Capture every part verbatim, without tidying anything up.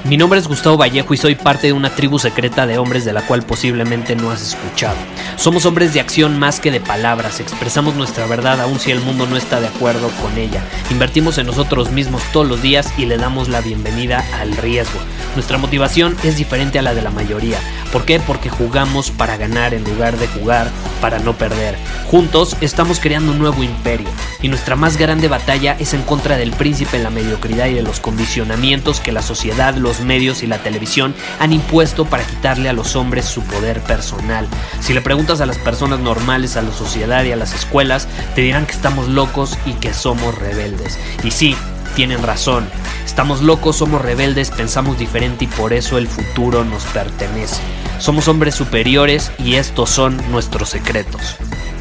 Mi nombre es Gustavo Vallejo y soy parte de una tribu secreta de hombres de la cual posiblemente no has escuchado. Somos hombres de acción más que de palabras, expresamos nuestra verdad aun si el mundo no está de acuerdo con ella. Invertimos en nosotros mismos todos los días y le damos la bienvenida al riesgo. Nuestra motivación es diferente a la de la mayoría. ¿Por qué? Porque jugamos para ganar en lugar de jugar para no perder. Juntos estamos creando un nuevo imperio y nuestra más grande batalla es en contra del príncipe, la mediocridad y de los condicionamientos que la sociedad, los medios y la televisión han impuesto para quitarle a los hombres su poder personal. Si le preguntas a las personas normales, a la sociedad y a las escuelas, te dirán que estamos locos y que somos rebeldes. Y sí, tienen razón. Estamos locos, somos rebeldes, pensamos diferente y por eso el futuro nos pertenece. Somos hombres superiores y estos son nuestros secretos.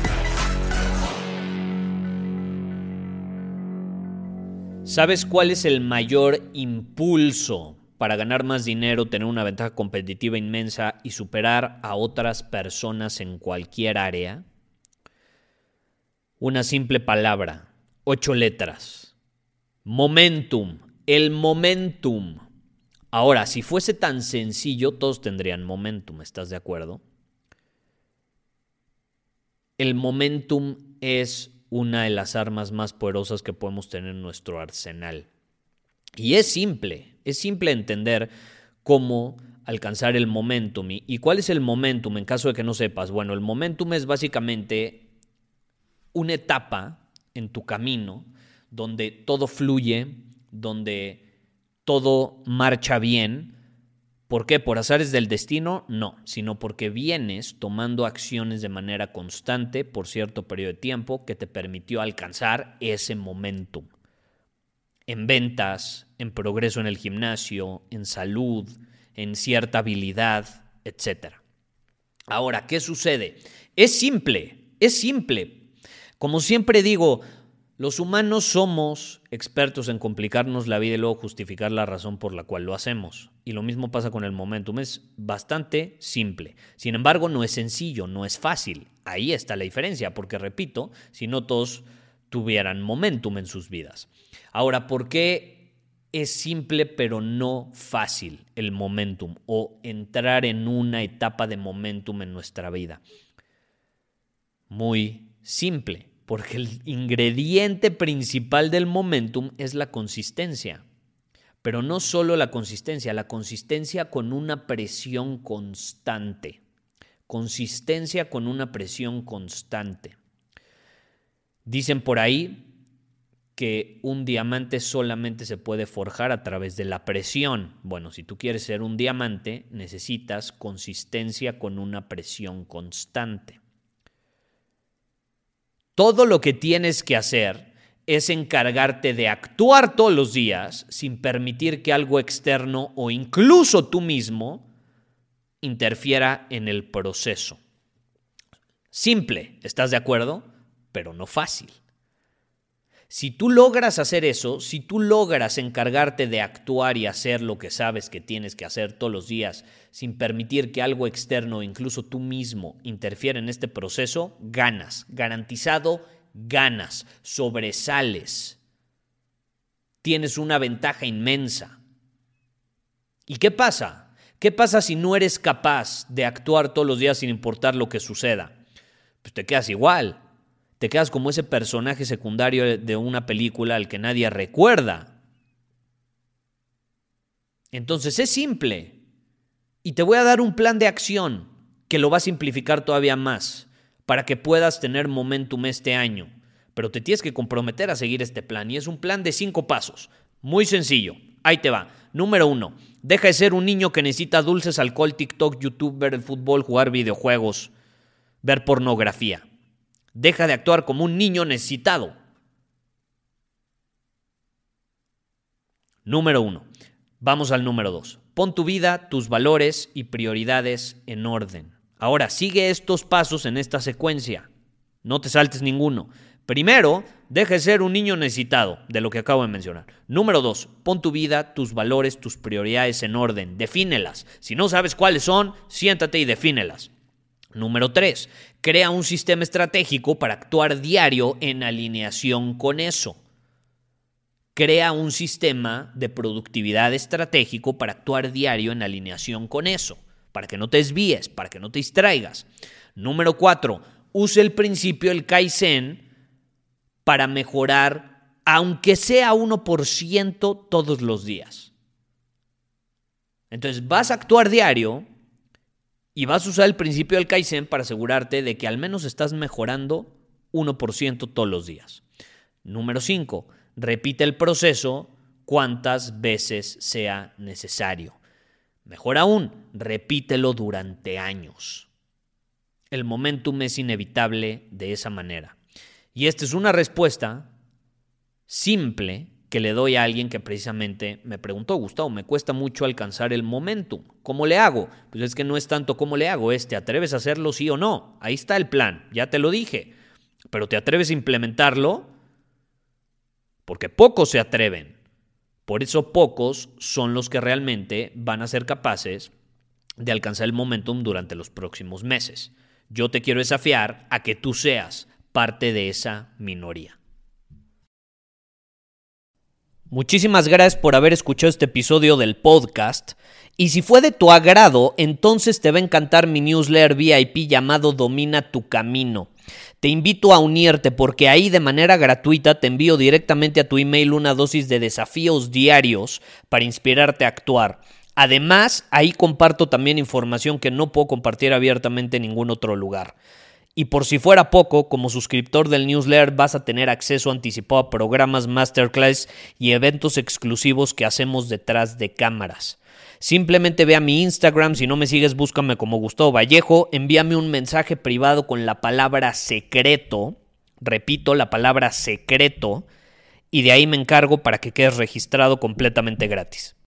¿Sabes cuál es el mayor impulso para ganar más dinero, tener una ventaja competitiva inmensa y superar a otras personas en cualquier área? Una simple palabra, ocho letras. Momentum. El momentum. Ahora, si fuese tan sencillo, todos tendrían momentum, ¿estás de acuerdo? El momentum es una de las armas más poderosas que podemos tener en nuestro arsenal. Y es simple, es simple entender cómo alcanzar el momentum. ¿Y cuál es el momentum en caso de que no sepas? Bueno, el momentum es básicamente una etapa en tu camino donde todo fluye, donde todo marcha bien. ¿Por qué? ¿Por azares del destino? No, sino porque vienes tomando acciones de manera constante por cierto periodo de tiempo que te permitió alcanzar ese momentum. En ventas, en progreso en el gimnasio, en salud, en cierta habilidad, etcétera. Ahora, ¿qué sucede? Es simple, es simple. Como siempre digo, los humanos somos expertos en complicarnos la vida y luego justificar la razón por la cual lo hacemos. Y lo mismo pasa con el momentum. Es bastante simple. Sin embargo, no es sencillo, no es fácil. Ahí está la diferencia, porque repito, si no todos tuvieran momentum en sus vidas. Ahora, ¿por qué es simple pero no fácil el momentum o entrar en una etapa de momentum en nuestra vida? Muy simple. Porque el ingrediente principal del momentum es la consistencia. Pero no solo la consistencia, la consistencia con una presión constante. Consistencia con una presión constante. Dicen por ahí que un diamante solamente se puede forjar a través de la presión. Bueno, si tú quieres ser un diamante, necesitas consistencia con una presión constante. Todo lo que tienes que hacer es encargarte de actuar todos los días sin permitir que algo externo o incluso tú mismo interfiera en el proceso. Simple, ¿estás de acuerdo? Pero no fácil. Si tú logras hacer eso, si tú logras encargarte de actuar y hacer lo que sabes que tienes que hacer todos los días sin permitir que algo externo o incluso tú mismo interfiera en este proceso, ganas, garantizado, ganas, sobresales. Tienes una ventaja inmensa. ¿Y qué pasa? ¿Qué pasa si no eres capaz de actuar todos los días sin importar lo que suceda? Pues te quedas igual. Te quedas como ese personaje secundario de una película al que nadie recuerda. Entonces es simple. Y te voy a dar un plan de acción que lo va a simplificar todavía más para que puedas tener momentum este año. Pero te tienes que comprometer a seguir este plan. Y es un plan de cinco pasos. Muy sencillo. Ahí te va. Número uno. Deja de ser un niño que necesita dulces, alcohol, TikTok, YouTube, ver el fútbol, jugar videojuegos, ver pornografía. Deja de actuar como un niño necesitado. Número uno. Vamos al número dos. Pon tu vida, tus valores y prioridades en orden. Ahora, sigue estos pasos en esta secuencia. No te saltes ninguno. Primero, deja de ser un niño necesitado, de lo que acabo de mencionar. Número dos. Pon tu vida, tus valores, tus prioridades en orden. Defínelas. Si no sabes cuáles son, siéntate y defínelas. Número tres, crea un sistema estratégico para actuar diario en alineación con eso. crea un sistema de productividad estratégico para actuar diario en alineación con eso, para que no te desvíes, para que no te distraigas. Número cuatro, use el principio del Kaizen para mejorar, aunque sea uno por ciento todos los días. Entonces vas a actuar diario y vas a usar el principio del Kaizen para asegurarte de que al menos estás mejorando uno por ciento todos los días. Número cinco, repite el proceso cuantas veces sea necesario. Mejor aún, repítelo durante años. El momentum es inevitable de esa manera. Y esta es una respuesta simple que le doy a alguien que precisamente me preguntó: Gustavo, me cuesta mucho alcanzar el momentum. ¿Cómo le hago? Pues es que no es tanto cómo le hago, es ¿te atreves a hacerlo sí o no? Ahí está el plan, ya te lo dije. Pero ¿te atreves a implementarlo? Porque pocos se atreven. Por eso pocos son los que realmente van a ser capaces de alcanzar el momentum durante los próximos meses. Yo te quiero desafiar a que tú seas parte de esa minoría. Muchísimas gracias por haber escuchado este episodio del podcast. Y si fue de tu agrado, entonces te va a encantar mi newsletter V I P llamado Domina tu Camino. Te invito a unirte porque ahí de manera gratuita te envío directamente a tu email una dosis de desafíos diarios para inspirarte a actuar. Además, ahí comparto también información que no puedo compartir abiertamente en ningún otro lugar. Y por si fuera poco, como suscriptor del newsletter vas a tener acceso anticipado a programas, masterclass y eventos exclusivos que hacemos detrás de cámaras. Simplemente ve a mi Instagram, si no me sigues búscame como Gustavo Vallejo, envíame un mensaje privado con la palabra secreto, repito, la palabra secreto, y de ahí me encargo para que quedes registrado completamente gratis.